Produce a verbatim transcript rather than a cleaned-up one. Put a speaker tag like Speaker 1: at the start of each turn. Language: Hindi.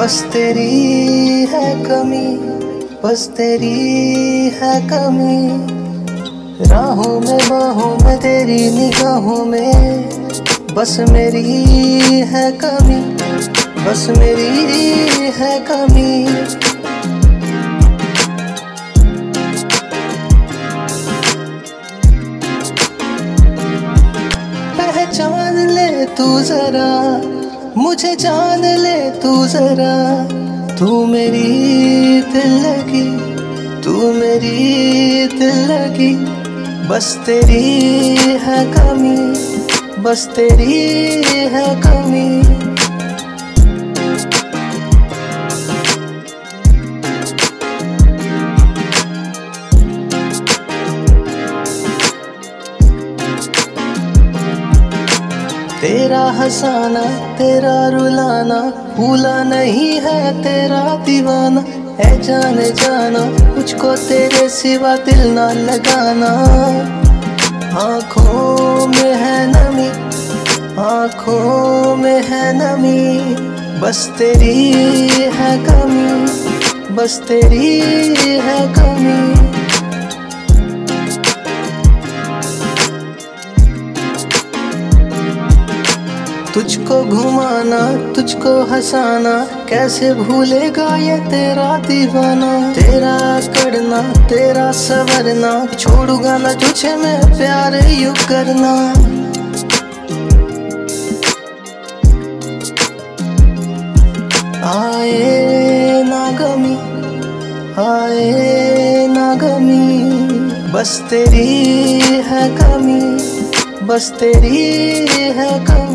Speaker 1: बस तेरी है कमी, बस तेरी है कमी। राहों में बाहों में तेरी निगाहों में बस मेरी है कमी, बस मेरी है कमी। पहचान ले तू जरा, मुझे जान ले तू जरा। तू मेरी दिल लगी, तू मेरी दिल लगी। बस तेरी है कमी, बस तेरी है कमी। तेरा हंसाना तेरा रुलाना भूला नहीं है तेरा दीवाना। है जाने जाना मुझको तेरे सिवा दिल ना लगाना। आँखों में है नमी, आँखों में है नमी। बस तेरी है कमी, बस तेरी है कमी। तुझको घुमाना तुझको हंसाना कैसे भूलेगा ये तेरा दीवाना। तेरा करना तेरा सवरना छोड़ूंगा ना तुझे मैं प्यार यूं करना। आए ना गमी, आए ना गमी। बस तेरी है कमी, बस तेरी है कमी।